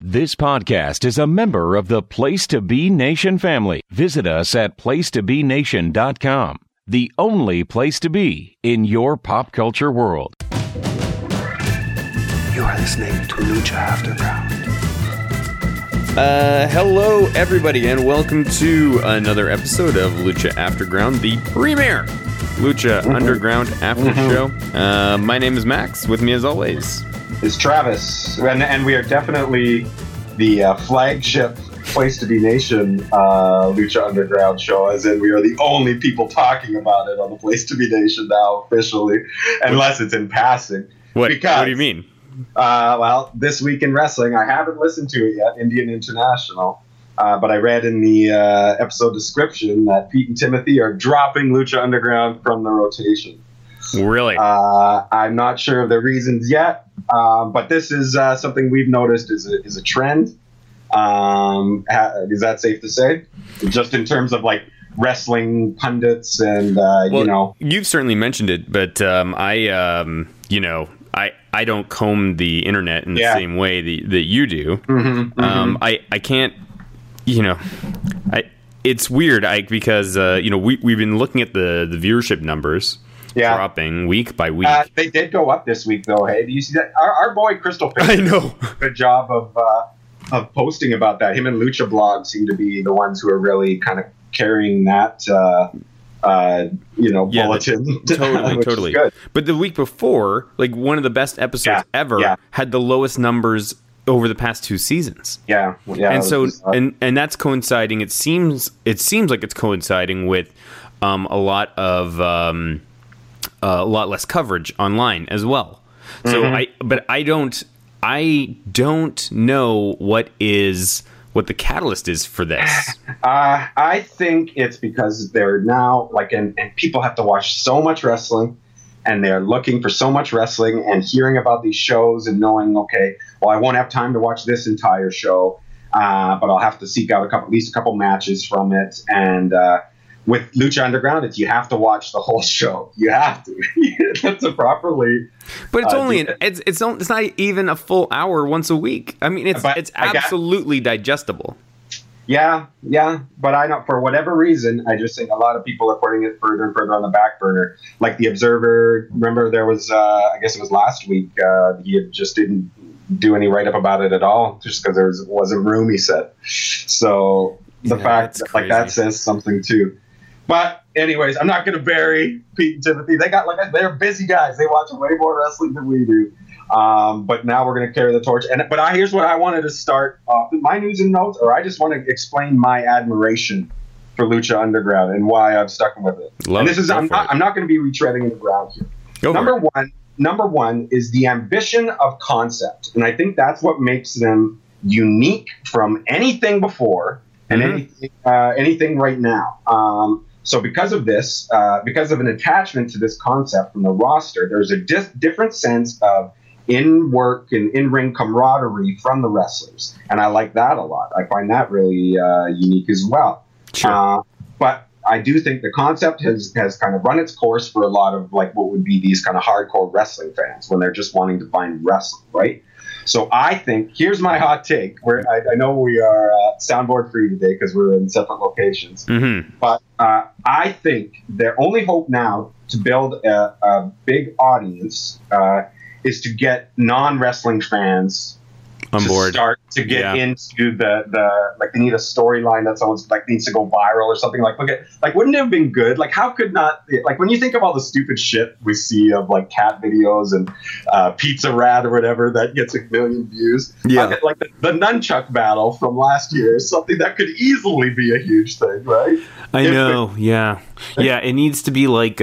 This podcast is a member of the Place to Be Nation family. Visit us at placetobenation.com, the only place to be in your pop culture world. You are listening to Lucha Underground. Hello, everybody, and welcome to another episode of Lucha Underground, the premier Lucha Underground after show. My name is Max. With me, as always, is Travis, and we are definitely the flagship Place to Be Nation Lucha Underground show, as in we are the only people talking about it on the Place to Be Nation now officially, unless it's in passing. What do you mean? Well, This Week in Wrestling, I haven't listened to it yet, Indian International, but I read in the episode description that Pete and Timothy are dropping Lucha Underground from the rotation. Really? I'm not sure of the reasons yet, but this is something we've noticed is a trend. Is that safe to say? Just in terms of like wrestling pundits and you've certainly mentioned it, but I don't comb the internet in the same way that you do. I can't, it's weird because we've been looking at the viewership numbers. Dropping week by week. They did go up this week, though. Hey, do you see that? Our boy Crystal Fish. I know. Good job of posting about that. Him and Lucha Blog seem to be the ones who are really kind of carrying that, bulletin. Totally. Good. But the week before, like one of the best episodes ever, had the lowest numbers over the past two seasons. Yeah. And so, and that's coinciding. It seems like it's coinciding with a lot less coverage online as well. So I don't know what the catalyst is for this. I think it's because they're now and people have to watch so much wrestling, and they're looking for so much wrestling and hearing about these shows and knowing, okay, well, I won't have time to watch this entire show, but I'll have to seek out at least a couple matches from it. And with Lucha Underground, you have to watch the whole show. You have to. To properly. But it's only it's not even a full hour once a week. I mean, it's absolutely digestible. Yeah. But I know for whatever reason, I just think a lot of people are putting it further and further on the back burner. Like the Observer. Remember, there was I guess it was last week. He just didn't do any write up about it at all, just because there wasn't room. He said. So the fact that says something too. But anyways, I'm not going to bury Pete and Timothy. They're busy guys. They watch way more wrestling than we do. But now we're going to carry the torch. But here's what I wanted to start off with my news and notes, or I just want to explain my admiration for Lucha Underground and why I'm stuck with it. I'm not going to be retreading in the ground here. Number one is the ambition of concept, and I think that's what makes them unique from anything before and anything right now. So because of this, because of an attachment to this concept from the roster, there's a different sense of in-work and in-ring camaraderie from the wrestlers. And I like that a lot. I find that really unique as well. Sure. But I do think the concept has kind of run its course for a lot of what would be these kind of hardcore wrestling fans when they're just wanting to find wrestling, right? So I think, here's my hot take. I know we are soundboard free today because we're in separate locations. But I think their only hope now to build a big audience is to get non-wrestling fans on board, start to get into the they need a storyline that's almost needs to go viral or something. Wouldn't it have been good? How could not when you think of all the stupid shit we see of cat videos and Pizza Rat or whatever that gets a million views. The nunchuck battle from last year is something that could easily be a huge thing, right? I know. Yeah. It needs to be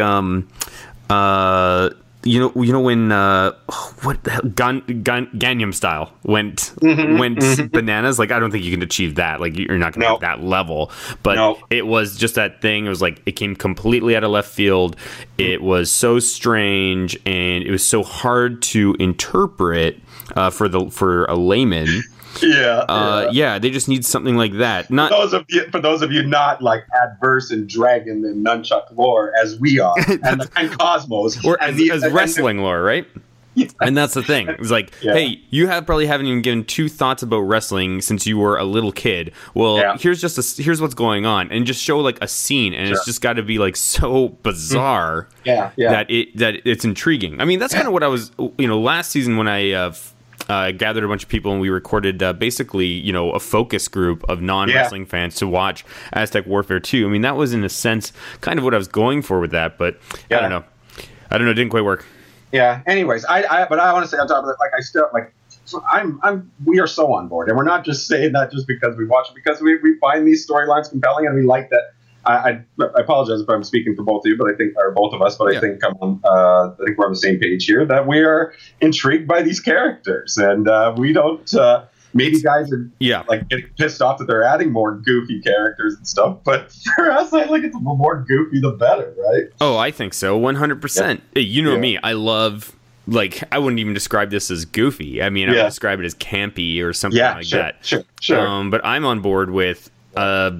You know when what the hell, Gangnam Style went bananas. I don't think you can achieve that. You're not going to have that level. But it was just that thing. It was it came completely out of left field. It was so strange, and it was so hard to interpret for a layman. They just need something like that. Not for those of you not adverse in Dragon and Nunchuck lore as we are, and Cosmos, or as wrestling lore, right? And that's the thing. It's like, hey, you probably haven't even given two thoughts about wrestling since you were a little kid. Well, here's what's going on, and just show like a scene, and it's just got to be like so bizarre that it's intriguing. I mean, that's kind of what I was, last season when I gathered a bunch of people and we recorded basically, a focus group of non-wrestling fans to watch Aztec Warfare 2. I mean, that was in a sense kind of what I was going for with that, but I don't know. It didn't quite work. Yeah. Anyways, but I want to say on top of that, like, I still like, we are so on board, and we're not just saying that just because we watch it, because we find these storylines compelling, and we like that. I apologize if I'm speaking for both of you, but I think, or both of us, but I think we're on the same page here, that we are intrigued by these characters, and we don't. Maybe guys are like getting pissed off that they're adding more goofy characters and stuff, but for us, I think it's the more goofy the better, right? Oh, I think so, 100%. Hey, you know me, I love. Like, I wouldn't even describe this as goofy. I mean, I would describe it as campy or something like that. Sure. But I'm on board with, the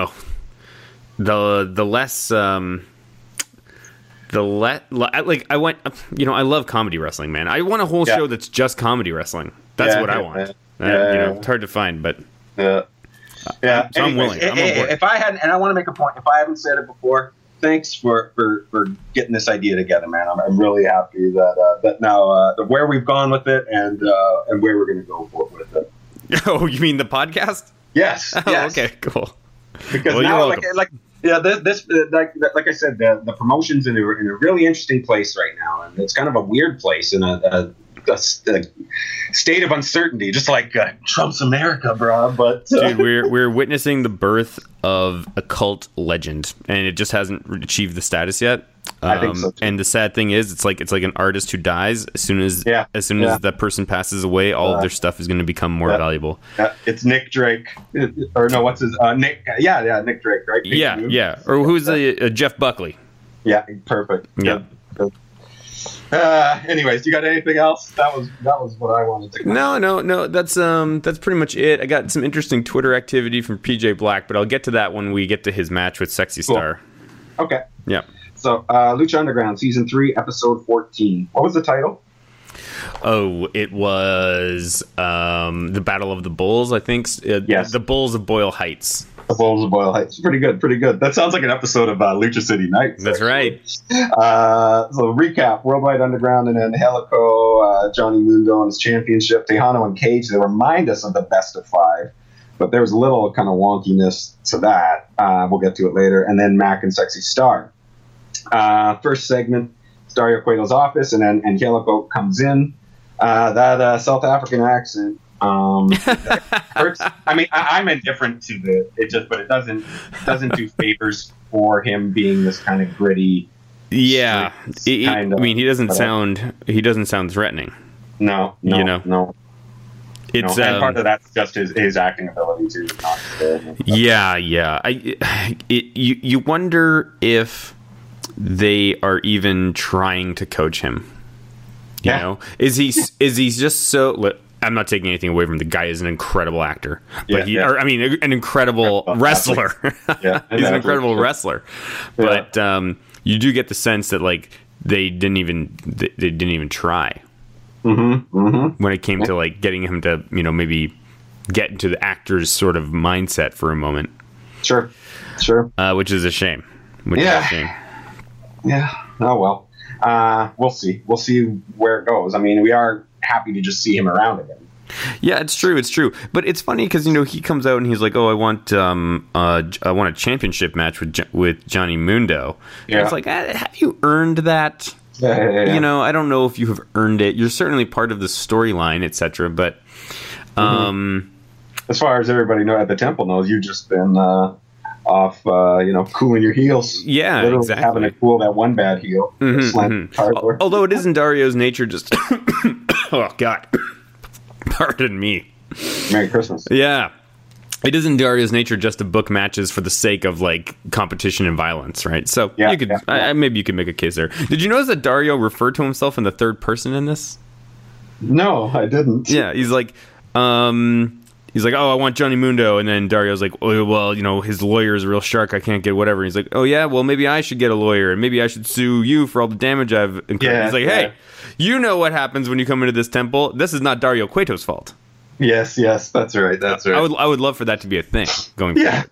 less, I love comedy wrestling, man. I want a whole show that's just comedy wrestling. That's what I want. It's hard to find, but so I'm willing. I'm on board. If I hadn't, and I want to make a point, if I haven't said it before, thanks for getting this idea together, man. I'm really happy that now where we've gone with it and where we're going to go with it. Oh, you mean the podcast? Yes. Oh, yes. Okay, cool. Because now, this like I said, the promotion's in a really interesting place right now, and it's kind of a weird place in a state of uncertainty, just like Trump's America, bro. But dude, we're witnessing the birth of a cult legend, and it just hasn't achieved the status yet. I think so too. And the sad thing is, it's like an artist who dies. As soon as that person passes away, all of their stuff is going to become more valuable. It's Nick Drake, or no, what's his Nick? Nick Drake, right? Or who's Jeff Buckley? Yeah, perfect. Yeah. Anyways, you got anything else? That was what I wanted to. No. That's pretty much it. I got some interesting Twitter activity from PJ Black, but I'll get to that when we get to his match with Sexy Star. Okay. Yeah. So, Lucha Underground, Season 3, Episode 14. What was the title? Oh, it was the Battle of the Bulls, I think. Yes. The Bulls of Boyle Heights. The Bulls of Boyle Heights. Pretty good. That sounds like an episode of Lucha City Nights. That's right. So, recap. Worldwide Underground and then Helico, Johnny Mundo and his championship. Tejano and Cage, they remind us of the best of 5. But there was a little kind of wonkiness to that. We'll get to it later. And then Mac and Sexy Star. First segment, Dario Cueto's office, and then Angelico comes in. That South African accent hurts. I mean, I'm indifferent to but it doesn't do favors for him being this kind of gritty. Yeah, I mean, he doesn't sound threatening. No. It's and part of that's just his acting ability too. Yeah. You wonder if they are even trying to coach him. You know, is he just so? I'm not taking anything away from the guy. Is an incredible actor, but an incredible wrestler. He's an incredible wrestler. But you do get the sense that like they didn't even try. When it came to like getting him to maybe get into the actor's sort of mindset for a moment. Sure. Which is a shame. Yeah. Oh well. We'll see. We'll see where it goes. I mean, we are happy to just see him around again. Yeah, it's true. But it's funny because he comes out and he's like, "Oh, I want a championship match with Johnny Mundo." Yeah. And it's like, have you earned that? Yeah. I don't know if you have earned it. You're certainly part of the storyline, etc. But as far as everybody at the temple knows, you've just been off, cooling your heels. Yeah, literally exactly. Having to cool that one bad heel. Although it isn't Dario's nature, just oh God, pardon me. Merry Christmas. Yeah. It isn't Dario's nature just to book matches for the sake of like competition and violence, right? So maybe you could make a case there. Did you notice that Dario referred to himself in the third person in this? No, I didn't. Yeah, he's like, he's like, oh, I want Johnny Mundo. And then Dario's like, oh, well, his lawyer is a real shark. I can't get whatever. And he's like, oh, yeah, well, maybe I should get a lawyer. And maybe I should sue you for all the damage I've incurred. Yeah, he's like, hey, you know what happens when you come into this temple. This is not Dario Cueto's fault. Yes, that's right. That's right. I would love for that to be a thing going forward.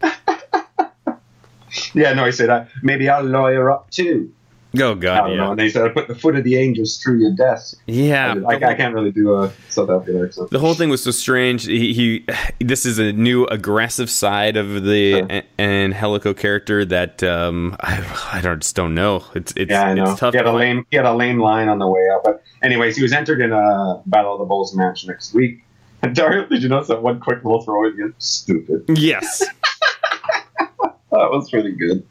Yeah, no, he said, maybe I'll lawyer up too. Oh, God, yeah. And they said, put the foot of the angels through your desk. Yeah. I can't really do a South African accent. The whole thing was so strange. This is a new aggressive side of the Angelico character that I just don't know. It's I know. It's tough. He had a lame line on the way out. But anyways, he was entered in a Battle of the Bulls match next week. And Dario, did you notice that one quick little throw again? Stupid. Yes. That was pretty good.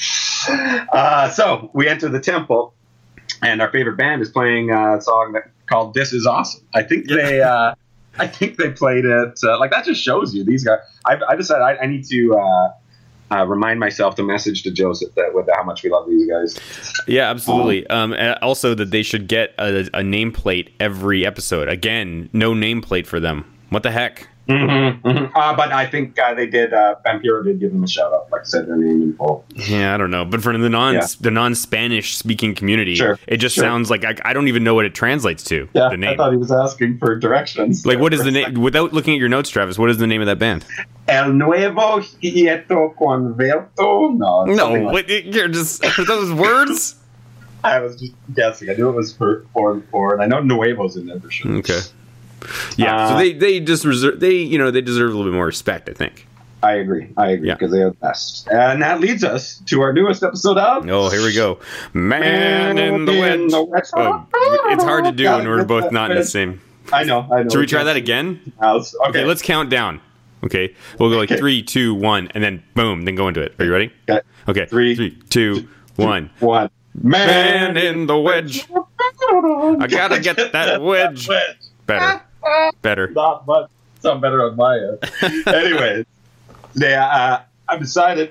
So we enter the temple, and our favorite band is playing a song called "This Is Awesome." I think they played it. That just shows you these guys. I decided I need to remind myself to message to Joseph with how much we love these guys. Yeah, absolutely. Also, that they should get a nameplate every episode. Again, no nameplate for them. What the heck? Mm-hmm, mm-hmm. But I think they did. Vampiro did give them a shout out, like said their name in full. Yeah, I don't know, but for the non-Spanish speaking community, it just sounds like I don't even know what it translates to. Yeah, the name. I thought he was asking for directions. Like, what is the name? Without looking at your notes, Travis, what is the name of that band? El Nuevo Quieto Converto. No, you're just are those words. I was just guessing. I knew it was for, and I know Nuevo's in there for sure. Okay. Yeah, so they just deserve a little bit more respect, I think. I agree because they are the best. And that leads us to our newest episode of... Oh, here we go. Man in the Wedge. Oh, it's hard to do when we're both not in the same... I know. Should we try that again? Okay, let's count down. Okay, we'll go like 3, 2, 1, and then boom, then go into it. Are you ready? Okay. 3, 2, 1. Man in the Wedge. I gotta get that wedge. Better. Not much. Sound better on my end. Anyways, I've decided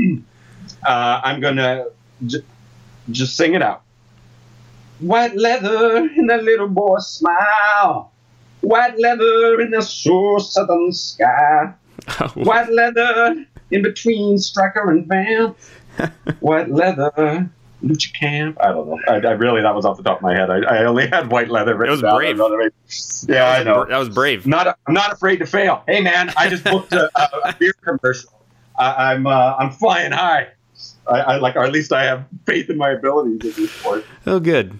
I'm gonna just sing it out. White leather in a little boy's smile. White leather in the sore southern sky. White leather in between striker and vamp. White leather. Lucha Camp. I don't know. I really, that was off the top of my head. I only had white leather written down. It was brave. Yeah, I know. That was brave. I'm not afraid to fail. Hey, man, I just booked a beer commercial. I'm flying high. Or at least I have faith in my abilities at this point. Oh, good.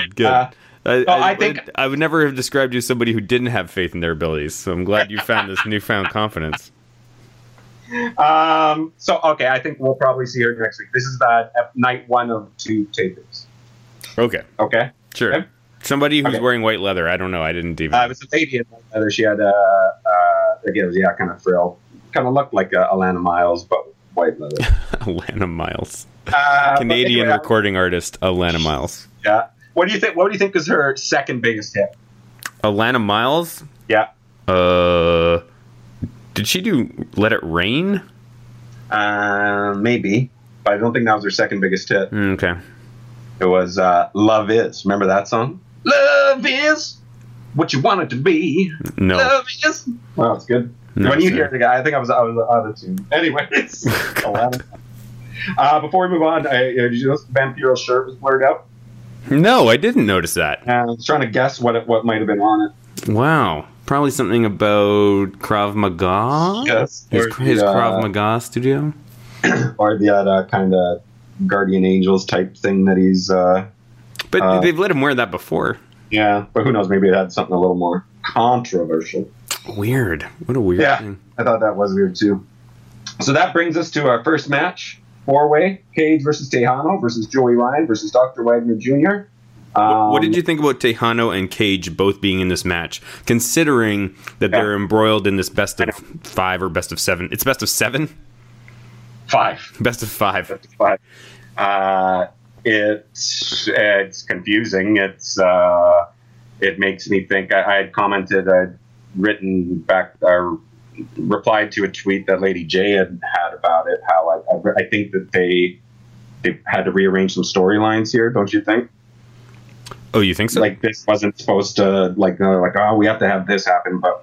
I think I would never have described you as somebody who didn't have faith in their abilities. So I'm glad you found this newfound confidence. I think we'll probably see her next week. This is night 1 of 2 tapings. Okay. Sure. Okay. Somebody who's wearing white leather. I don't know. I didn't even. It was a lady in white leather. She had kind of frill. Kind of looked like Alana Miles, but white leather. Alana Miles. Canadian recording artist Alana Miles. Yeah. What do you think is her second biggest hit? Alana Miles? Yeah. Did she do Let It Rain? Maybe, but I don't think that was her second biggest hit. Okay. It was Love Is. Remember that song? Love is what you want it to be. No. Love is. Well, it's good. No, when you hear the guy, I think I was out of tune. Anyways. Before we move on, did you notice Vampiro's shirt was blurred out? No, I didn't notice that. I was trying to guess what might have been on it. Wow. Probably something about Krav Maga? Yes. His Krav Maga studio? Or the kind of Guardian Angels type thing that he's... but they've let him wear that before. Yeah, but who knows? Maybe it had something a little more controversial. Weird. What a weird thing. I thought that was weird too. So that brings us to our first match. 4-way. Cage versus Tejano versus Joey Ryan versus Dr. Wagner Jr. What did you think about Tejano and Cage both being in this match, considering that they're embroiled in this best of 5 or best of 7? It's best of 7? 5. Best of 5. Best of 5. It's confusing. It makes me think. I had commented, I'd written back, or replied to a tweet that Lady J had about it. How I think that they had to rearrange some storylines here. Don't you think? Oh, you think so? Like this wasn't supposed to we have to have this happen, but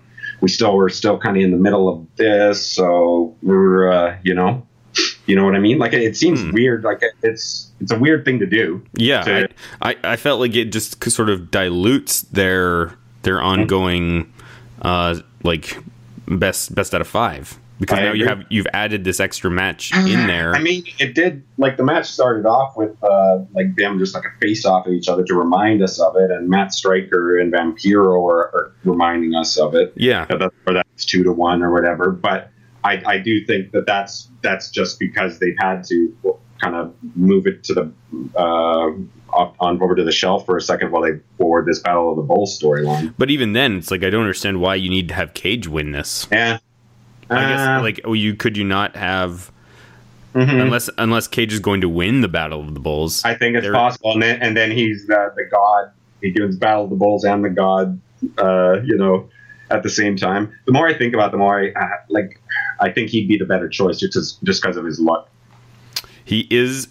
we're still kind of in the middle of this, so we're you know what I mean? Like, it seems weird. Like, it's a weird thing to do. Yeah, I felt like it just sort of dilutes their ongoing like best out of 5. Because now you've added this extra match in there. I mean, it did, like, the match started off with like them just like a face off of each other to remind us of it, and Matt Striker and Vampiro are reminding us of it. Yeah, or that's 2-1 or whatever. But I do think that's just because they've had to kind of move it to the on over to the shelf for a second while they forward this Battle of the Bulls storyline. But even then, it's like, I don't understand why you need to have Cage win this. Yeah. I guess, like, could you not have, unless Cage is going to win the Battle of the Bulls? I think it's possible, and then he's the god. He does Battle of the Bulls and the god, at the same time. The more I think about it, the more I think he'd be the better choice just because of his luck. He is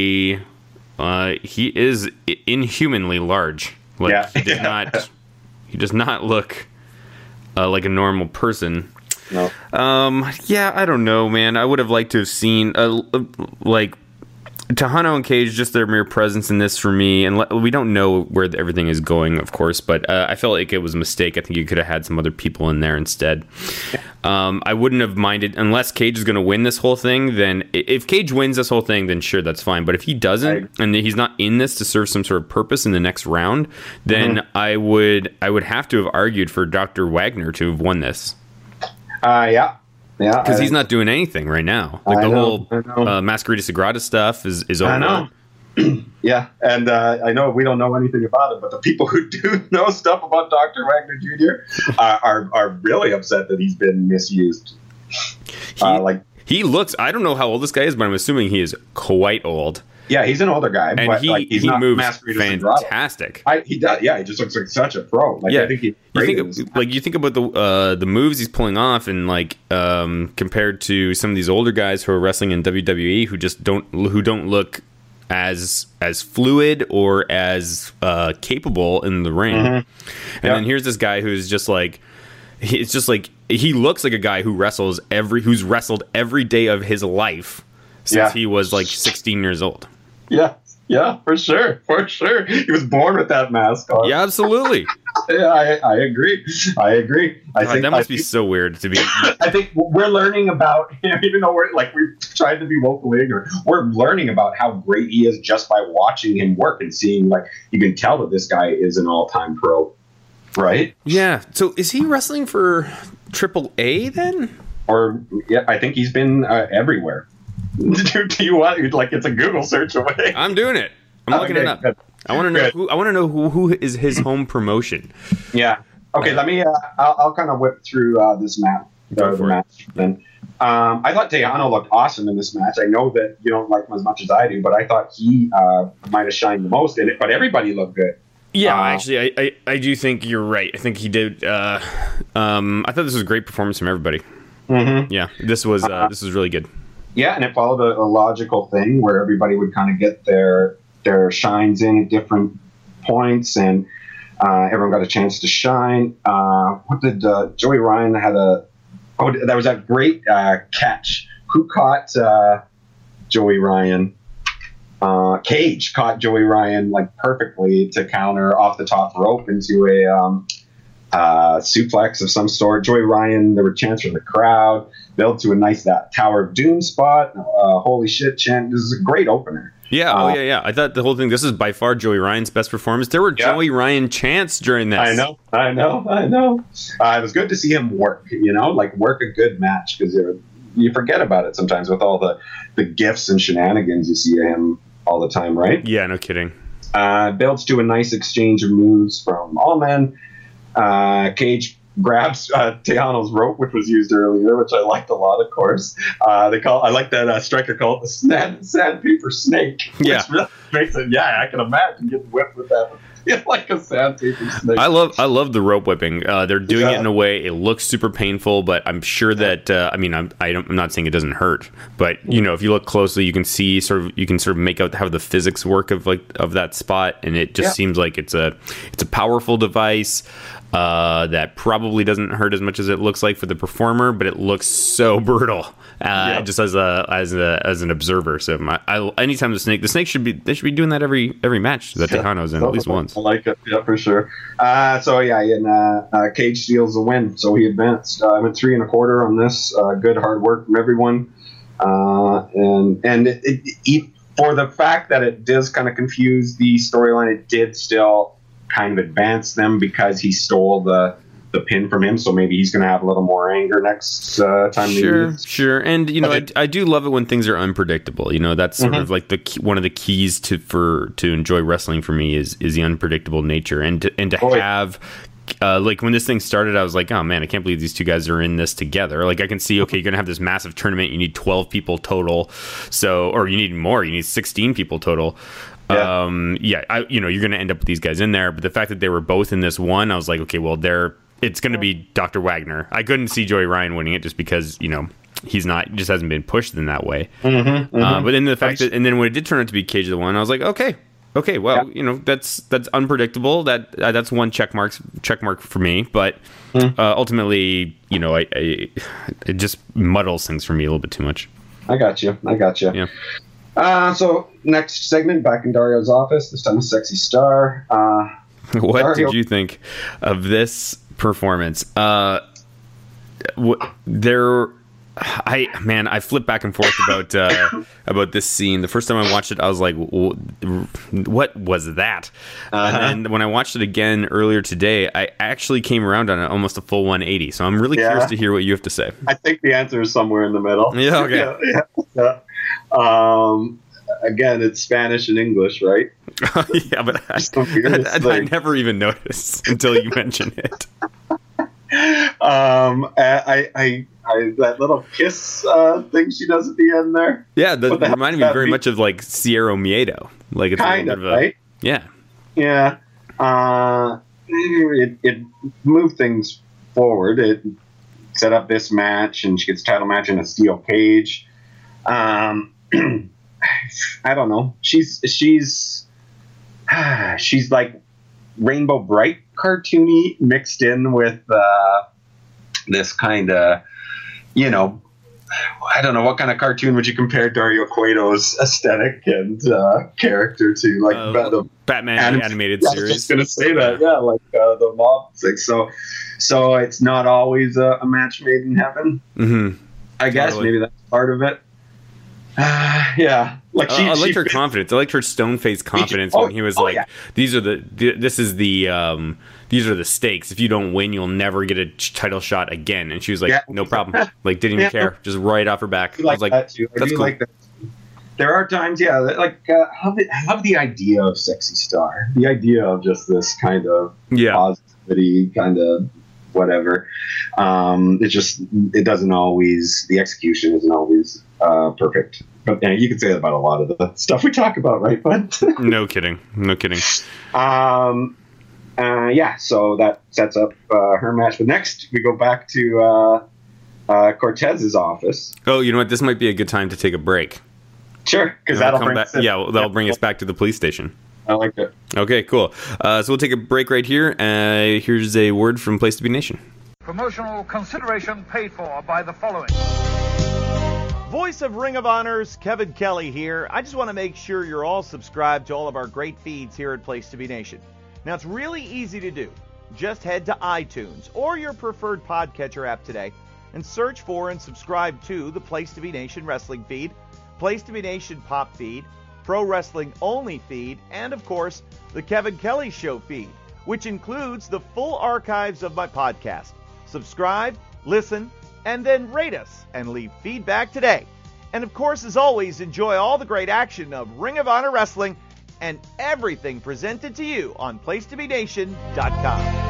inhumanly large. Like, yeah. He does not look like a normal person. No. Yeah, I don't know, man. I would have liked to have seen like Tejano and Cage, just their mere presence in this for me, and we don't know where everything is going, of course, but I felt like it was a mistake. I think you could have had some other people in there instead. I wouldn't have minded, unless Cage is going to win this whole thing. Then if Cage wins this whole thing, then sure, that's fine. But if he doesn't, and he's not in this to serve some sort of purpose in the next round, then I would have to have argued for Dr. Wagner to have won this. Yeah, because he's not doing anything right now. Like, the whole Masquerade Sagrada stuff is over. I know. Yeah, and I know we don't know anything about it, but the people who do know stuff about Dr. Wagner Jr. are really upset that he's been misused. He looks, I don't know how old this guy is, but I'm assuming he is quite old. Yeah, he's an older guy, and but he not moves fantastic. He does. Yeah, he just looks like such a pro. Like, yeah, I think you think about the moves he's pulling off, and like compared to some of these older guys who are wrestling in WWE who just don't look as fluid or as capable in the ring. And then here's this guy who's just like, it's just like, he looks like a guy who's wrestled every day of his life since he was like 16 years old. Yeah, for sure. He was born with that mask on. Yeah, absolutely. Yeah, I agree. I think that must be so weird to be. I think we're learning about him, even though we've tried to be vocal ignorant. We're learning about how great he is just by watching him work and seeing, like, you can tell that this guy is an all-time pro, right? Yeah. So is he wrestling for AAA then? Or I think he's been everywhere. Do you want, like, it's a Google search away? I'm doing it. I'm looking it up. Good. I want to know who is his home promotion. Yeah. Okay. Let me. I'll kind of whip through this map. The match. Then. I thought Tejano looked awesome in this match. I know that you don't like him as much as I do, but I thought he might have shined the most in it. But everybody looked good. Yeah, actually, I do think you're right. I think he did. I thought this was a great performance from everybody. Yeah, this was really good. Yeah, and it followed a logical thing where everybody would kind of get their shines in at different points, and everyone got a chance to shine. What did Joey Ryan had that was that great catch. Who caught Joey Ryan? Cage caught Joey Ryan, like, perfectly to counter off the top rope into a suplex of some sort. Joey Ryan, there were chants from the crowd, built to a nice Tower of Doom spot. Holy shit chant. This is a great opener. Yeah, yeah. I thought the whole thing, this is by far Joey Ryan's best performance. There were Joey Ryan chants during this. I know. It was good to see him work, work a good match, because you forget about it sometimes with all the gifts and shenanigans you see him all the time, right? Yeah, no kidding. Builds to a nice exchange of moves from all men. Cage grabs Tejano's rope, which was used earlier, which I liked a lot, of course. I like that Striker called it the sandpaper snake. Yeah. Which really makes it, I can imagine getting whipped with that. Like a sandpaper snake. I love the rope whipping. They're doing it in a way, it looks super painful, but I'm sure that I'm not saying it doesn't hurt, but if you look closely, you can see you can make out how the physics work of that spot, and it just seems like it's a powerful device. that probably doesn't hurt as much as it looks like for the performer, but it looks so brutal just as an observer. So anytime the snake should be doing that every match that Tejano's in, at least once. I like it, yeah, for sure. Cage steals the win, so he advanced. I went 3 1/4 on this. Good hard work from everyone, and it, for the fact that it does kind of confuse the storyline, it did still kind of advance them because he stole the pin from him, so maybe he's going to have a little more anger next time. Sure. And I do love it when things are unpredictable. That's sort of like one of the keys to enjoy wrestling for me is the unpredictable nature, and to have. Like when this thing started, I was like, oh man, I can't believe these two guys are in this together. Like I can see, okay, you're going to have this massive tournament. You need 12 people total. or you need more. You need 16 people total. Yeah. You're going to end up with these guys in there. But the fact that they were both in this one, I was like, okay, well, it's going to be Dr. Wagner. I couldn't see Joey Ryan winning it just because, just hasn't been pushed in that way. But then the fact and then when it did turn out to be Cage of the One, I was like, okay, well, that's unpredictable. That's one check mark for me. But ultimately, it just muddles things for me a little bit too much. I got you. Yeah. So next segment, back in Dario's office. This time, a Sexy Star. What Dario, did you think of this performance? I flipped back and forth about this scene. The first time I watched it, I was like, "What was that?" And then when I watched it again earlier today, I actually came around on it almost a full 180. So I'm really curious to hear what you have to say. I think the answer is somewhere in the middle. Yeah. Okay. Yeah. Again, it's Spanish and English, right? Yeah, but I never even noticed until you mentioned it. That little kiss thing she does at the end there. Yeah, that reminded me very much of like Sierra Miedo. Like it's kind of right. Yeah. Yeah. It moved things forward. It set up this match, and she gets a title match in a steel cage. I don't know. She's like Rainbow Bright cartoony mixed in with this kind of, I don't know, what kind of cartoon would you compare Dario Cueto's aesthetic and character to? Like the Batman animated series. I was just going to say that, like the mob thing. So it's not always a match made in heaven. Mm-hmm. I guess maybe that's part of it. Yeah, like I liked her confidence. I liked her stone-faced confidence when he was like, "These are the stakes. If you don't win, you'll never get a title shot again." And she was like, "No problem." Like didn't even care, just right off her back. I was like, "That too. That's cool." Like that. There are times, I love the idea of Sexy Star. The idea of just this kind of positivity, kind of whatever. It doesn't always. The execution isn't always perfect. But you could say that about a lot of the stuff we talk about, right, bud? No kidding. So that sets up her match. But next, we go back to Cortez's office. Oh, you know what? This might be a good time to take a break. Sure, because that'll bring that'll bring us back to the police station. I like it. Okay, cool. So we'll take a break right here. Here's a word from Place to Be Nation. Promotional consideration paid for by the following. Voice of Ring of Honor's Kevin Kelly here. I just want to make sure you're all subscribed to all of our great feeds here at Place to Be Nation. Now, it's really easy to do. Just head to iTunes or your preferred podcatcher app today and search for and subscribe to the Place to Be Nation wrestling feed, Place to Be Nation pop feed, Pro Wrestling Only feed, and of course, the Kevin Kelly Show feed, which includes the full archives of my podcast. Subscribe, listen, and then rate us and leave feedback today. And of course, as always, enjoy all the great action of Ring of Honor Wrestling and everything presented to you on PlaceToBeNation.com.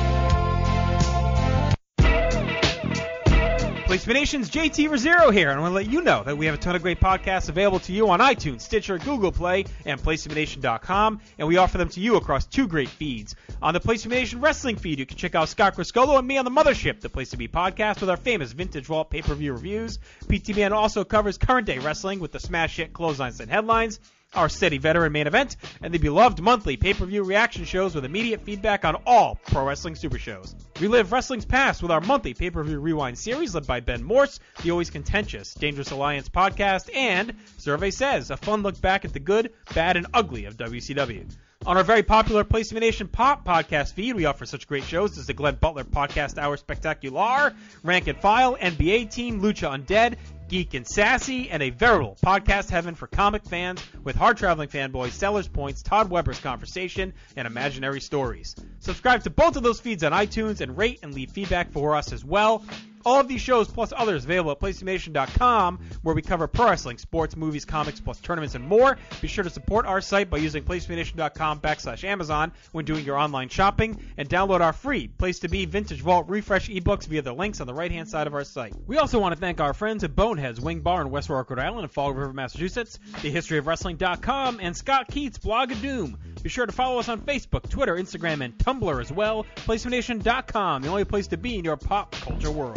Place to Be Nation's JT Rosero here, and I want to let you know that we have a ton of great podcasts available to you on iTunes, Stitcher, Google Play, and PlaceToBeNation.com, and we offer them to you across two great feeds. On the Place to Be Nation wrestling feed, you can check out Scott Criscolo and me on the Mothership, the Place to Be podcast with our famous Vintage Vault pay-per-view reviews. PT Man also covers current day wrestling with the smash hit Clotheslines and Headlines. our steady veteran main event, and the beloved monthly pay-per-view reaction shows with immediate feedback on all Pro Wrestling Super Shows. Relive wrestling's past with our monthly pay-per-view rewind series led by Ben Morse, the always contentious Dangerous Alliance podcast, and Survey Says, a fun look back at the good, bad, and ugly of WCW. On our very popular PlayStation Nation Pop podcast feed, we offer such great shows as the Glenn Butler Podcast Hour Spectacular, Rank and File, NBA Team, Lucha Undead, Geek and Sassy, and a veritable podcast heaven for comic fans with hard-traveling fanboys, Sellers Points, Todd Weber's Conversation, and Imaginary Stories. Subscribe to both of those feeds on iTunes and rate and leave feedback for us as well. All of these shows plus others available at PlayStation.com, where we cover pro wrestling, sports, movies, comics, plus tournaments and more. Be sure to support our site by using PlayStation.com/Amazon when doing your online shopping, and download our free Place to Be Vintage Vault Refresh ebooks via the links on the right-hand side of our site. We also want to thank our friends at Boneheads Wing Bar in West Warwick, Rhode Island, and Fall River, Massachusetts, TheHistoryOfWrestling.com, and Scott Keats' Blog of Doom. Be sure to follow us on Facebook, Twitter, Instagram, and Tumblr as well. PlayStation.com, the only place to be in your pop culture world.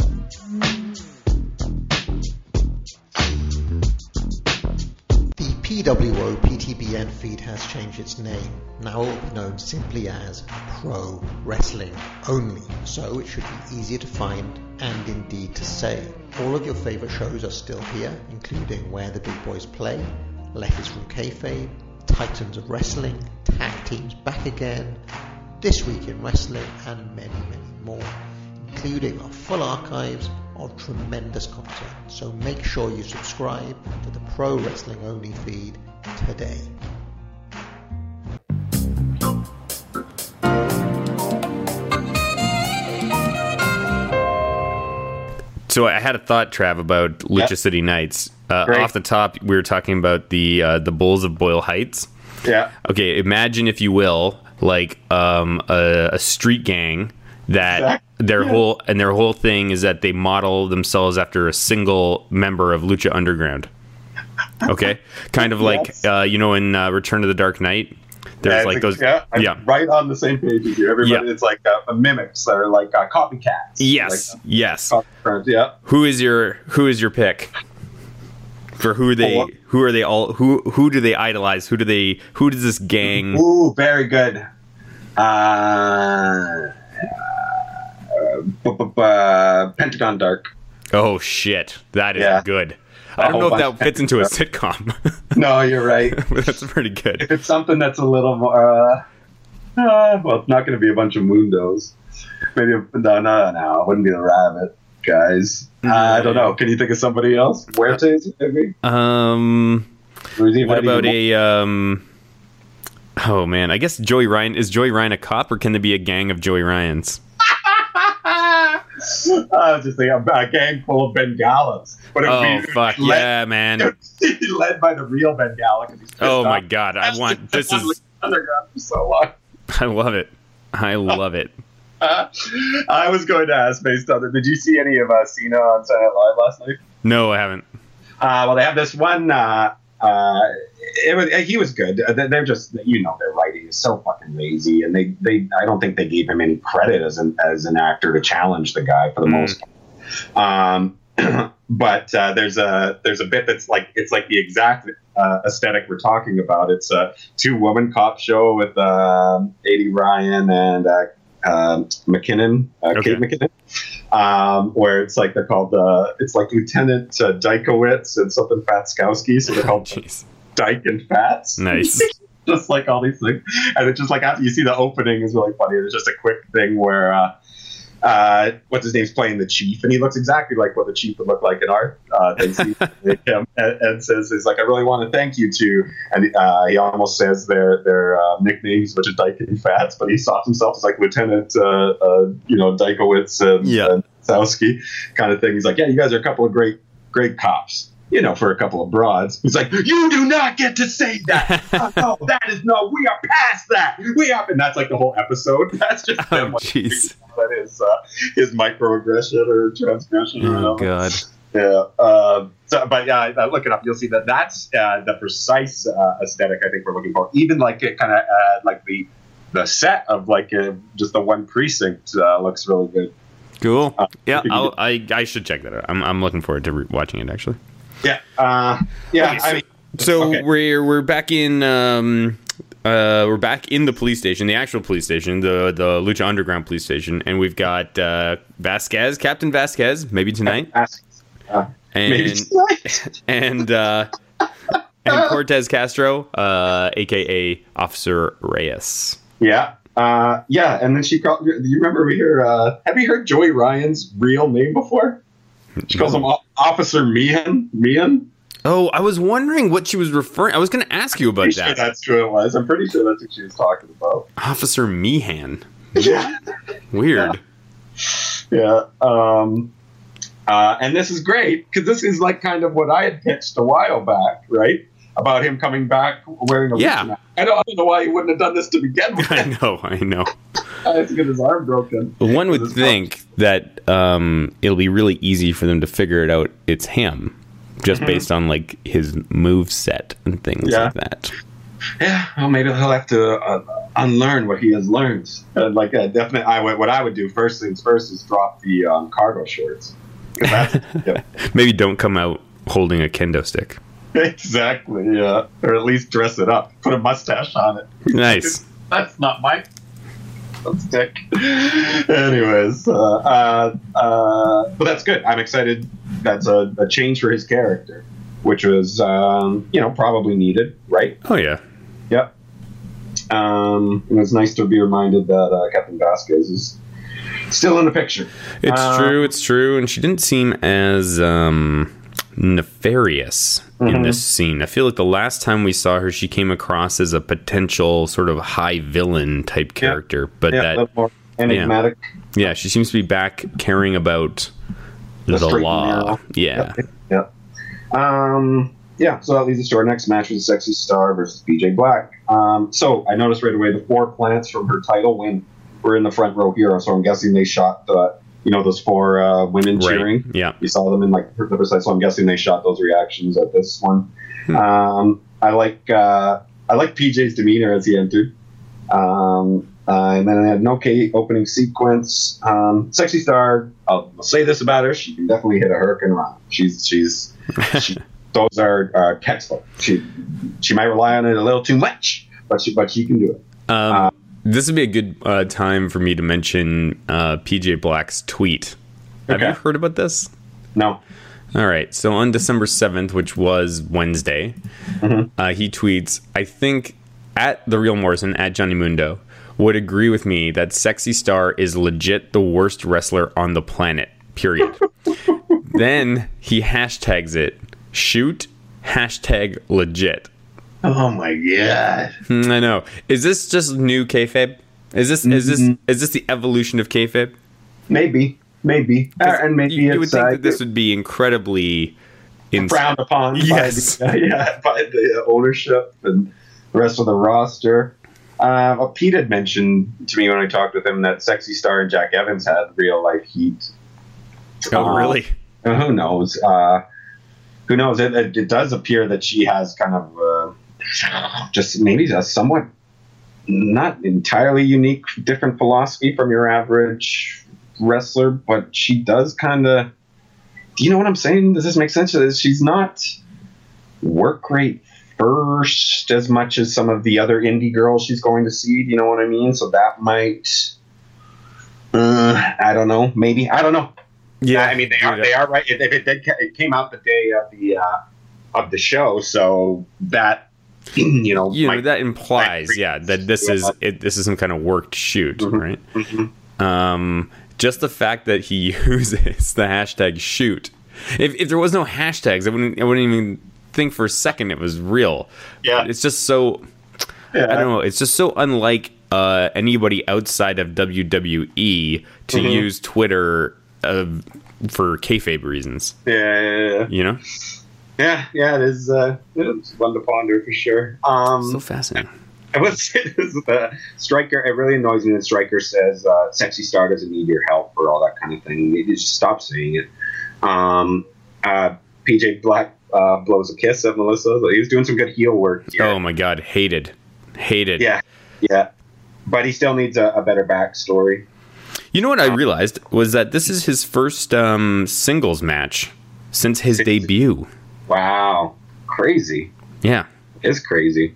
The PWO PTBN feed has changed its name. Now it will be known simply as Pro Wrestling Only, so it should be easier to find and indeed to say. All of your favourite shows are still here, including Where the Big Boys Play, Letters from Kayfabe, Titans of Wrestling, Tag Teams Back Again, This Week in Wrestling, and many, many more, including our full archives of tremendous content. So make sure you subscribe to the Pro Wrestling Only feed today. So I had a thought, Trav, about Lucha City Nights. Off the top, we were talking about the Bulls of Boyle Heights. Yeah. Okay, imagine, if you will, like a street gang that their whole thing is that they model themselves after a single member of Lucha Underground. Okay, kind of like in Return of the Dark Knight. There's I'm right on the same page as you. Everybody, it's like mimics or like copycats. Yes, like, yes. Yeah. Who is your pick? For who do they idolize? Who does this gang? Ooh, very good. Pentagon Dark. Oh shit, that is good. I don't know if that fits into a sitcom. No, you're right. That's pretty good. If it's something that's a little more, it's not going to be a bunch of Mundos. Maybe no, it wouldn't be the Rabbit guys. I don't know. Can you think of somebody else? Huertes, maybe. What about oh man, I guess Joey Ryan. Is Joey Ryan a cop, or can there be a gang of Joey Ryans? I was just thinking a gang full of Bengalas. But man! Led by the real Bengala. Oh my god! This is underground for so long. I love it. I was going to ask based on it. Did you see any of Cena on Saturday Night Live last night? No, I haven't. Well, they have this one. He was good. They're just, their writing is so fucking lazy, and they I don't think they gave him any credit as an actor to challenge the guy for the most part. But there's a bit that's like, it's like the exact aesthetic we're talking about. It's a 2-woman cop show with A.D. Ryan and McKinnon, Kate McKinnon, where it's like they're called it's like Lieutenant Dykowitz and something Fatskowski, so they're called Dyke and Fats. Nice. Just like all these things, and it's just like after you see the opening is really funny. There's just a quick thing where what's his name's playing the chief, and he looks exactly like what the chief would look like in art. Him and says, "He's like, I really want to thank you to," and he almost says their nicknames, which is Dyke and Fats, but he saw himself as like Lieutenant, Dykowitz and Sowski kind of thing. He's like, "Yeah, you guys are a couple of great cops." For a couple of broads. He's like, you do not get to say that. No, that is no, we are past that. And that's like the whole episode. That's just him. Jeez. That is his microaggression or transgression. Oh, God. Yeah. Look it up. You'll see that's the precise aesthetic I think we're looking for. Even like it kind of like the set of like just the one precinct looks really good. Cool. I should check that out. I'm looking forward to watching it, actually. Yeah. Okay, So Okay. we're back in we're back in the police station, the actual police station, the Lucha Underground police station, and we've got Vasquez, Captain Vasquez, maybe tonight, and Cortez Castro, aka Officer Reyes. Yeah. And then she called. Do you remember have you heard Joey Ryan's real name before? She calls him Officer Meehan. Oh, I was wondering what she was referring. I was going to ask you about that. Sure that's who it was. I'm pretty sure that's what she was talking about. Officer Meehan. Yeah. Weird. Yeah. And this is great because this is like kind of what I had pitched a while back, right? About him coming back wearing a mask. I don't know why he wouldn't have done this to begin with. I know. I have to get his arm broken. One would think that it'll be really easy for them to figure it out. It's him. Just based on like his move set and things like that. Yeah, well, maybe he'll have to unlearn what he has learned. Definitely, what I would do first things first is drop the cargo shorts. Maybe don't come out holding a kendo stick. Exactly, yeah, or at least dress it up. Put a mustache on it. Nice. That's not my stick. Anyways, but that's good. I'm excited. That's a change for his character, which was probably needed, right? Oh yeah. Yep. It was nice to be reminded that Captain Vasquez is still in the picture. It's true, and she didn't seem as nefarious in this scene. I feel like the last time we saw her, she came across as a potential sort of high villain type character, but a little more enigmatic. Yeah, she seems to be back caring about the law. Yeah. Yep. So that leads us to our next match with Sexy Star versus PJ Black. So I noticed right away the 4 plants from her title win were in the front row here. So I'm guessing they shot those 4 women cheering. Yeah. You saw them in like the first side. So I'm guessing they shot those reactions at this one. I like PJ's demeanor as he entered. And then I had an okay opening sequence. Sexy Star, I'll say this about her: she can definitely hit a hurricane run. Those are textbook. She might rely on it a little too much, but she can do it. This would be a good time for me to mention PJ Black's tweet. Have you heard about this? No. All right. So on December 7th, which was Wednesday, he tweets, I think at The Real Morrison, at Johnny Mundo, would agree with me that Sexy Star is legit the worst wrestler on the planet, period. Then he hashtags it, shoot, #legit. Oh my god! I know. Is this just new kayfabe? Is this the evolution of kayfabe? Maybe. And maybe you would think that this would be incredibly frowned upon by the ownership and the rest of the roster. Pete had mentioned to me when I talked with him that Sexy Star and Jack Evans had real life heat. Oh, really? Who knows? Who knows? It does appear that she has kind of just maybe a somewhat not entirely unique, different philosophy from your average wrestler, but she does kind of. Do you know what I'm saying? Does this make sense? She's not work rate first as much as some of the other indie girls she's going to see. Do you know what I mean? So that might. I don't know. Maybe I don't know. Yeah, I mean they are right. It came out the day of the show, so that that implies that this is some kind of worked shoot, right? Just the fact that he uses the hashtag shoot. If there was no hashtags, I wouldn't even think for a second it was real. Yeah, it's just so. Yeah. I don't know. It's just so unlike anybody outside of WWE to use Twitter for kayfabe reasons. Yeah. You know. Yeah, it is. It's one to ponder for sure. So fascinating. I would say this: Striker. It really annoys me that Striker says "Sexy Star doesn't need your help" or all that kind of thing. They just stop saying it. PJ Black blows a kiss at Melissa. So he was doing some good heel work here. Oh my god, hated. Yeah, but he still needs a better backstory. You know what I realized was that this is his first singles match since his debut. Wow, crazy. Yeah. It's crazy.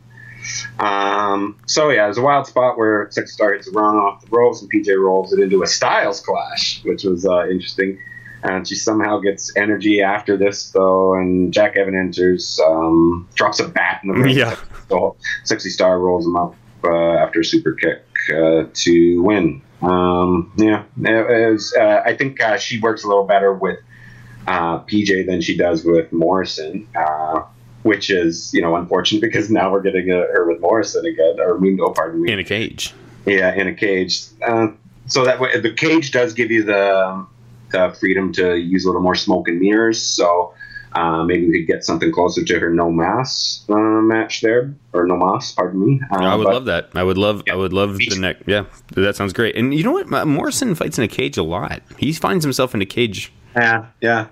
So yeah, there's a wild spot where Sexy Star hits a run off the ropes and PJ rolls it into a Styles Clash, which was interesting. And she somehow gets energy after this, though, and Jack Evans enters, drops a bat in the ring. Yeah. So Sexy Star rolls him up after a super kick to win. Yeah, it was, I think she works a little better with PJ than she does with Morrison, which is, unfortunate because now we're getting her with Morrison again, or Mundo, pardon me. In a cage. Yeah, in a cage. So that way, the cage does give you the freedom to use a little more smoke and mirrors. So maybe we could get something closer to her no mas match there, or no mas, pardon me. I would love that. I would love the neck. Yeah, that sounds great. And you know what? Morrison fights in a cage a lot. He finds himself in a cage. Yeah.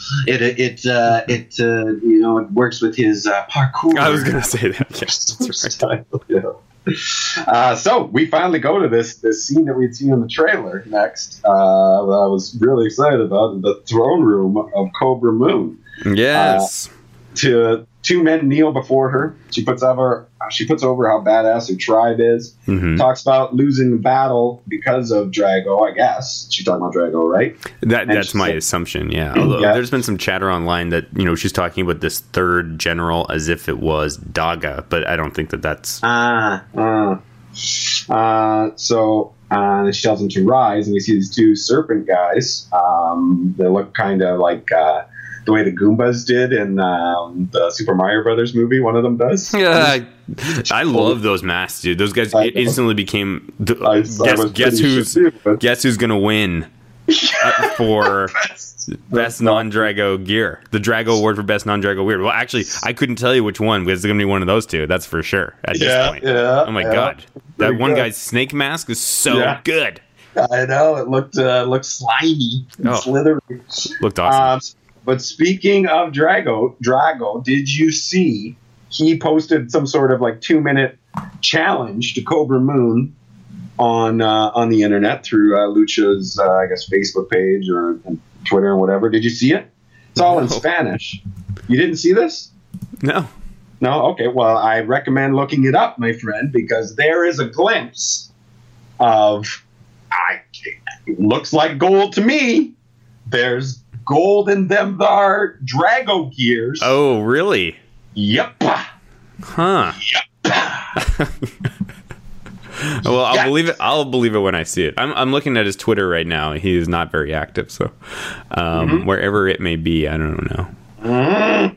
It works with his parkour. I was going to say that. Yes, that's right. Yeah. So we finally go to this scene that we'd seen in the trailer next. That I was really excited about, the throne room of Cobra Moon. Yes. To two men kneel before her. She puts over how badass her tribe is. Mm-hmm. Talks about losing the battle because of Drago, I guess. She's talking about Drago, right? That's my assumption, yeah. Although there's been some chatter online that, she's talking about this third general as if it was Daga, but I don't think that's... So she tells him to rise, and we see these two serpent guys. They look kind of like... the way the Goombas did in the Super Mario Brothers movie, one of them does. Yeah, I love those masks, dude. Those guys instantly became. Guess who's gonna win for best non-Drago gear? The Drago award for best non-Drago gear. Well, actually, I couldn't tell you which one because it's gonna be one of those two. That's for sure. At this point. Yeah. Oh my god, that one guy's snake mask is so good. I know it looked slimy, and slithery. Looked awesome. But speaking of Drago, did you see he posted some sort of 2-minute challenge to Cobra Moon on the internet through Lucha's I guess Facebook page or Twitter or whatever? Did you see it? It's all in Spanish. You didn't see this? No. Okay. Well, I recommend looking it up, my friend, because there is a glimpse of it looks like gold to me. There's gold in them there Drago gears. Oh, really? Yep. Huh. Yep. Well, I'll believe it. I'll believe it when I see it. I'm looking at his Twitter right now. He is not very active, so wherever it may be, I don't know.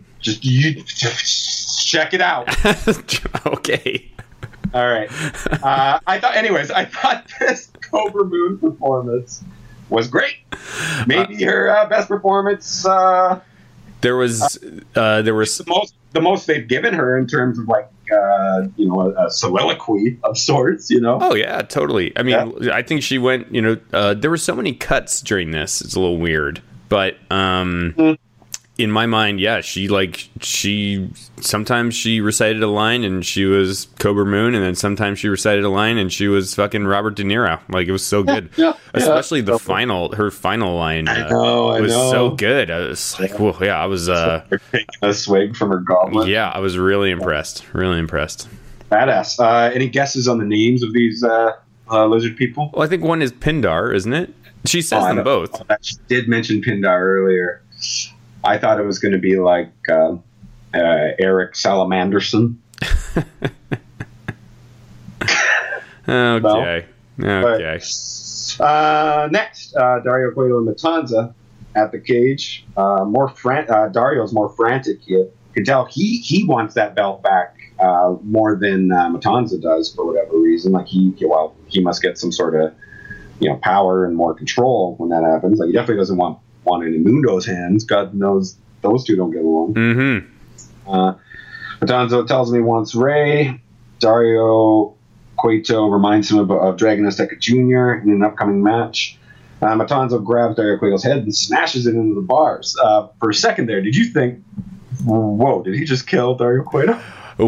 Just check it out. Okay. All right. I thought this Cobra Moon performance was great. Maybe her best performance. There was the most they've given her in terms of a soliloquy of sorts. Oh yeah, totally. I mean, I think she went. There were so many cuts during this. It's a little weird, but in my mind, yeah, she sometimes she recited a line and she was Cobra Moon, and then sometimes she recited a line and she was fucking Robert De Niro. It was so good. Especially her final line was so good. I was like, whoa, yeah, I was taking a swig from her goblet. Yeah, I was really impressed. Really impressed. Badass. Any guesses on the names of these lizard people? Well, I think one is Pindar, isn't it? She says them both. She did mention Pindar earlier. I thought it was going to be like Eric Salamanderson. Okay. Next, Dario Cueto and Matanza at the cage. Dario's more frantic here. You can tell he wants that belt back more than Matanza does for whatever reason. He must get some sort of power and more control when that happens. He definitely doesn't want it in Mundo's hands. God knows those two don't get along. Mm-hmm. Matanza tells him he wants Ray. Dario Cueto reminds him of Dragon Azteca Jr. in an upcoming match. Matanza grabs Dario Cueto's head and smashes it into the bars. For a second there, did you think, whoa, did he just kill Dario Cueto?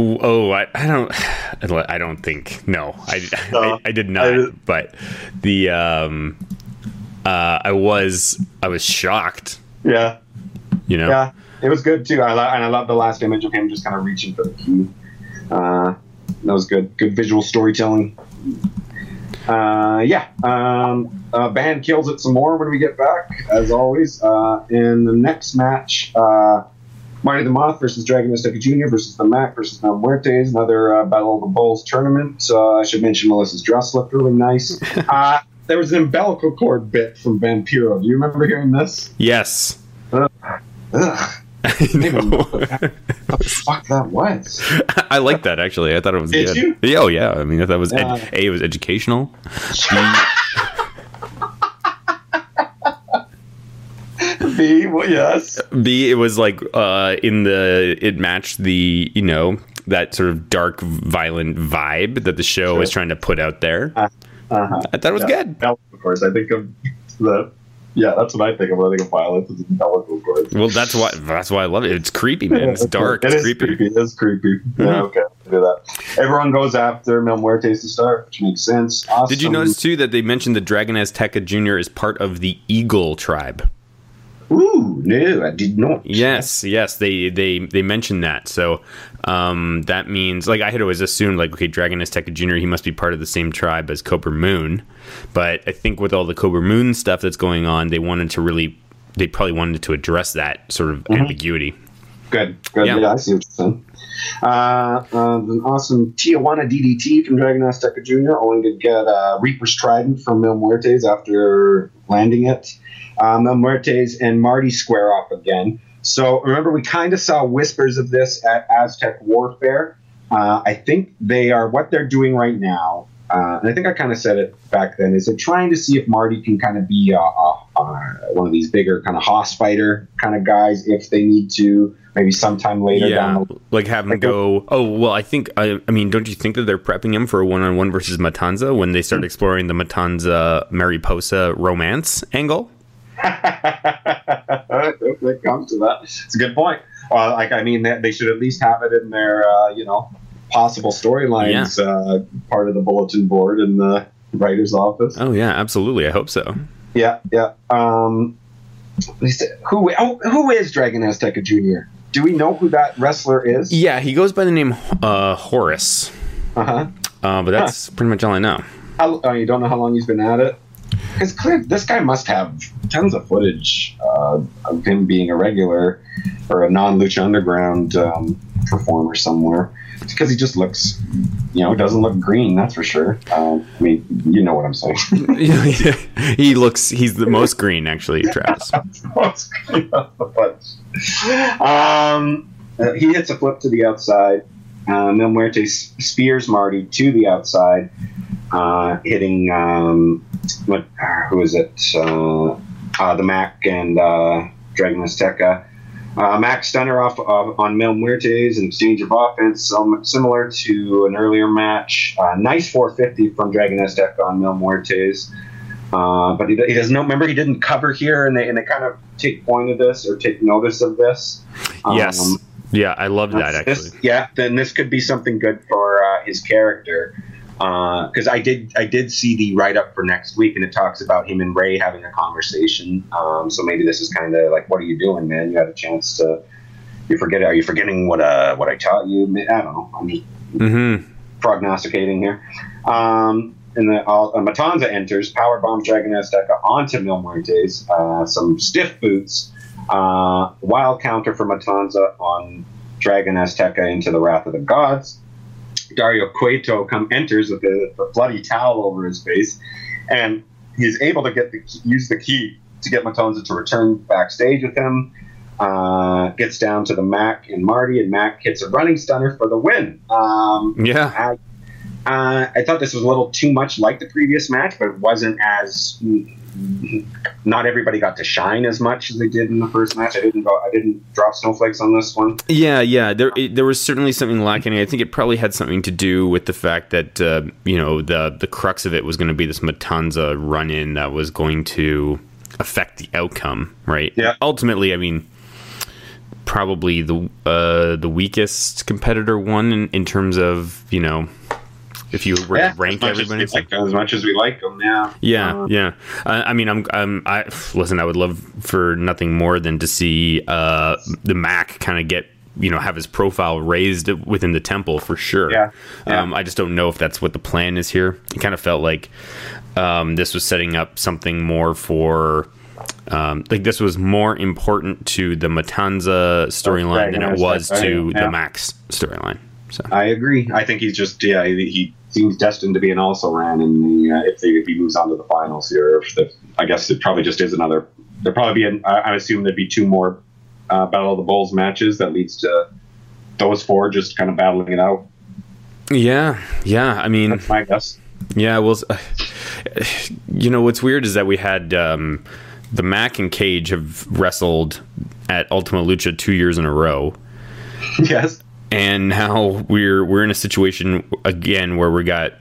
I don't think. No, I did not. But the I was shocked. Yeah. Yeah, it was good too. I love the last image of him just kind of reaching for the key. That was good visual storytelling. Band kills it some more when we get back, as always. In the next match, Marty the Moth versus Dragon Azteca Jr. versus the Mac versus Mil Muertes, another Battle of the Bulls tournament. I should mention Melissa's dress looked really nice. There was an umbilical cord bit from Vampiro. Do you remember hearing this? Yes. Ugh. I don't know what the fuck that was. I like that, actually. I thought it was Did good. You? Oh, yeah. I mean, I thought it was it was educational. B, well, yes. B, it was like it matched the, that sort of dark, violent vibe that the show was trying to put out there. I thought it was good. Of course, I think of the. Yeah, that's what I think of when I think of violence. Is umbilical cords. Well, that's why I love it. It's creepy, man. It's dark. It's creepy. It is creepy. Mm-hmm. Yeah, okay. I'll do that. Everyone goes after Mil Muertes to start, which makes sense. Awesome. Did you notice too that they mentioned that Dragon Azteca Jr. is part of the Eagle tribe? Ooh, no, I did not. Yes, they mentioned that. So that means, like, I had always assumed, like, okay, Dragon Azteca Jr., he must be part of the same tribe as Cobra Moon. But I think with all the Cobra Moon stuff that's going on, they probably wanted to address that sort of ambiguity. Good. Yeah, I see what you're saying. An awesome Tijuana DDT from Dragon Azteca Jr., only to get Reaper's Trident from Mil Muertes after landing it. Mil Muertes and Marty square off again. So remember, we kind of saw whispers of this at Aztec Warfare. I think what they're doing right now, and I think I kind of said it back then, is they're trying to see if Marty can kind of be one of these bigger kind of hoss fighter kind of guys if they need to, maybe sometime later down the like have him go. Oh well, I mean, don't you think that they're prepping him for a 1-on-1 versus Matanza when they start exploring the Matanza Mariposa romance angle? If it comes to that, it's a good point. They should at least have it in their possible storylines part of the bulletin board in the writer's office. Oh yeah, absolutely. I hope so. Yeah. Who is Dragon Azteca Jr.? Do we know who that wrestler is? Yeah, he goes by the name Horace. But that's pretty much all I know. You don't know how long he's been at it? Because this guy must have tons of footage of him being a regular or a non-Lucha Underground performer somewhere. Because he just looks, doesn't look green, that's for sure. I mean, you know what I'm saying. He's the most green, actually, Travis. Most green of the bunch. He hits a flip to the outside. Mil Muertes spears Marty to the outside, hitting, who is it? The Mac and Dragon Azteca. Mac stunner off on Mil Muertes, an exchange of offense similar to an earlier match. Nice 450 from Dragon Azteca on Mil Muertes. But he doesn't know. Remember, he didn't cover here, and they kind of take point of this or take notice of this. Yes. Yeah, I love that, actually. Then this could be something good for his character. Because I did see the write-up for next week, and it talks about him and Ray having a conversation. So maybe this is kind of like, what are you doing, man? You had a chance to... Are you forgetting what I taught you? I don't know. I'm just prognosticating here. And then Matanza enters, power bombs Dragon Azteca onto Mil Muertes. Some stiff boots. Wild counter for Matanza on Dragon Azteca into the Wrath of the Gods. Dario Cueto enters with a bloody towel over his face, and he's able to use the key to get Matanza to return backstage with him. Gets down to the Mac and Marty, and Mac hits a running stunner for the win. I thought this was a little too much like the previous match, but it wasn't as... Not everybody got to shine as much as they did in the first match. I didn't drop snowflakes on this one. Yeah. There was certainly something lacking. I think it probably had something to do with the fact that the crux of it was going to be this Matanza run-in that was going to affect the outcome, right? Yeah. Ultimately, I mean, probably the weakest competitor won in terms of if you were to rank everybody. As much as we like them, yeah. Yeah. I mean, listen, I would love for nothing more than to see the Mac kind of get, have his profile raised within the temple for sure. Yeah. I just don't know if that's what the plan is here. It kind of felt like this was setting up something more for, this was more important to the Matanza storyline than it was to the Max storyline. So I agree. I think he's just, he seems destined to be an also-ran in the, if he moves on to the finals here. I guess it probably just is another, there'd probably be, I assume there'd be 2 more Battle of the Bulls matches that leads to those 4 just kind of battling it out. Yeah. I mean, that's my guess. Yeah, well, what's weird is that we had the Mac and Cage have wrestled at Ultima Lucha 2 years in a row. Yes. And now we're in a situation again where we got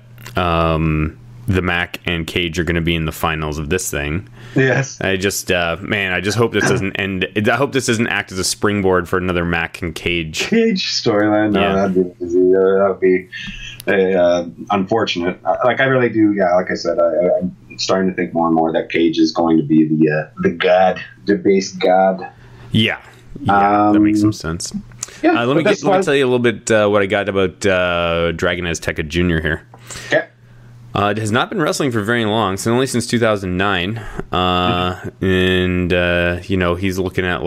the Mac and Cage are going to be in the finals of this thing. Yes. I just hope this doesn't end. I hope this doesn't act as a springboard for another Mac and Cage storyline. No, that'd be unfortunate. I really do. Yeah, like I said, I'm starting to think more and more that Cage is going to be the god, the base god. Yeah, that makes some sense. Yeah, let me tell you a little bit what I got about Dragon Azteca Jr. here. Okay. It has not been wrestling for very long, only since 2009. And he's looking at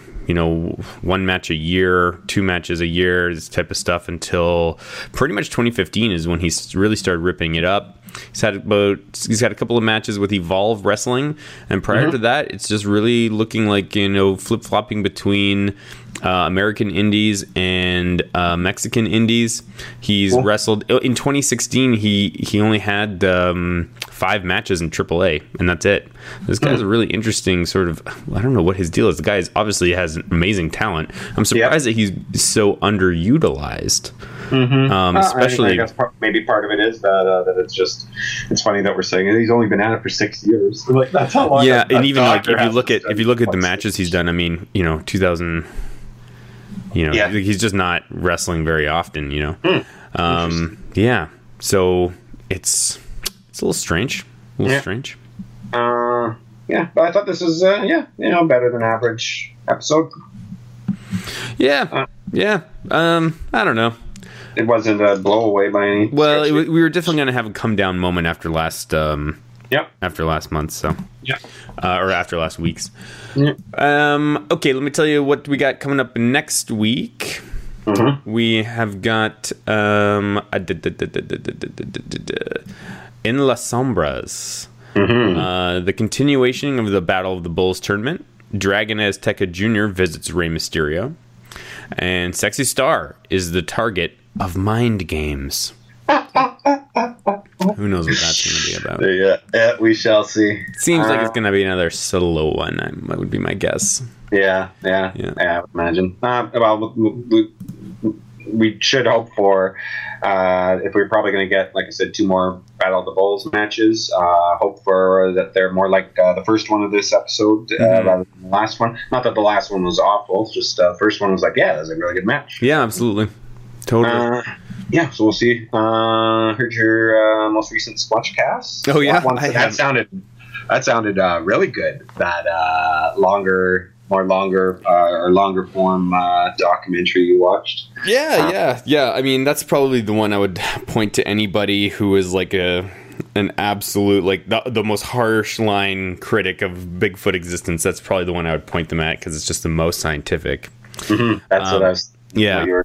1 match a year, 2 matches a year, this type of stuff until pretty much 2015 is when he really started ripping it up. He's had a couple of matches with Evolve Wrestling, and prior to that, it's just really looking like flip-flopping between American Indies and Mexican Indies. He's wrestled in 2016. He only had 5 matches in AAA, and that's it. This guy's a really interesting sort of. I don't know what his deal is. The guy obviously has amazing talent. I'm surprised that he's so underutilized. Especially, I guess maybe part of it is that it's funny that we're saying it. He's only been at it for 6 years. That's how long. Yeah, and even if you look at the matches he's done, I mean, 2000. He's just not wrestling very often. Yeah. So it's a little strange. Strange. Yeah, but I thought this was better than average episode. Yeah. I don't know. It wasn't a blow-away by any... Well, we were definitely going to have a come-down moment after last... After last month, so... Yeah. Or after last week's. Yeah. Okay, let me tell you what we got coming up next week. We have got... In Las Sombras. The continuation of the Battle of the Bulls tournament. Dragon Azteca Jr. visits Rey Mysterio. And Sexy Star is the target of mind games. Who knows what that's going to be about? Yeah, we shall see. Seems like it's going to be another solo one. That would be my guess. Yeah, I would imagine. We should hope for, if we're probably going to get, like I said, 2 more Battle of the Bulls matches, hope for that they're more like the first one of this episode rather than the last one. Not that the last one was awful, just the first one was that was a really good match. Yeah, absolutely. Totally. So we'll see. Heard your most recent Splutchcast. Oh, yeah? That sounded really good. That longer form documentary you watched. Yeah. I mean, that's probably the one I would point to anybody who is like an absolute, the most harsh line critic of Bigfoot existence. That's probably the one I would point them at because it's just the most scientific. That's what I was. Yeah.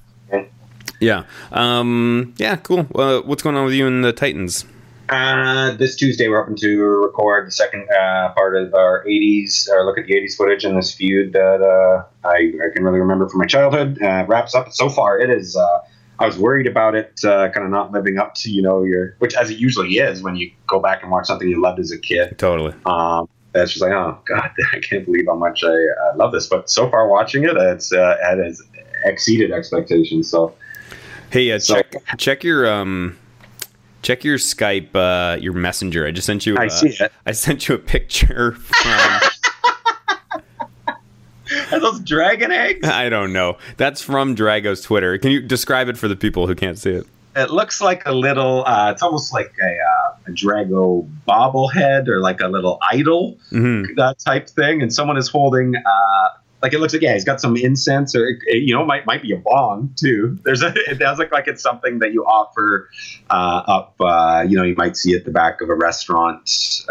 Cool. What's going on with you and the Titans? This Tuesday, we're hoping to record the second part of our 80s, or look at the 80s footage in this feud that I can really remember from my childhood. Wraps up. So far, it is. I was worried about it kind of not living up to, your, which as it usually is when you go back and watch something you loved as a kid. Totally. It's just like, oh, God, I can't believe how much I love this. But so far watching it, it has exceeded expectations. So. Hey, check your Skype, your Messenger. I just sent you. I see it. I sent you a picture from. Are those dragon eggs? I don't know. That's from Drago's Twitter. Can you describe it for the people who can't see it? It looks like a little. It's almost like a Drago bobblehead or like a little idol type thing, and someone is holding. Like it looks like he's got some incense, or might be a bong too. It does look like it's something that you offer up. You might see at the back of a restaurant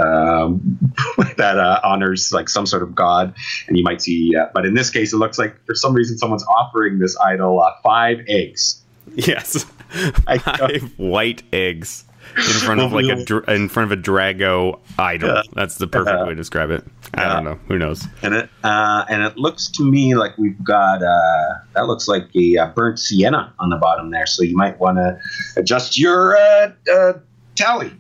that honors like some sort of god, and you might see. But in this case, it looks like for some reason someone's offering this idol 5 eggs. Yes, 5 white eggs in front of a Drago idol. Yeah. That's the perfect way to describe it. I don't know. Who knows? And it looks to me like we've got that looks like a burnt sienna on the bottom there. So you might want to adjust your tally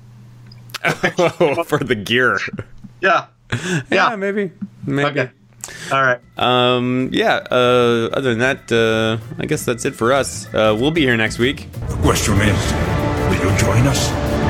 for the gear. Yeah, maybe. Okay. All right. Other than that, I guess that's it for us. We'll be here next week. The question is, will you join us?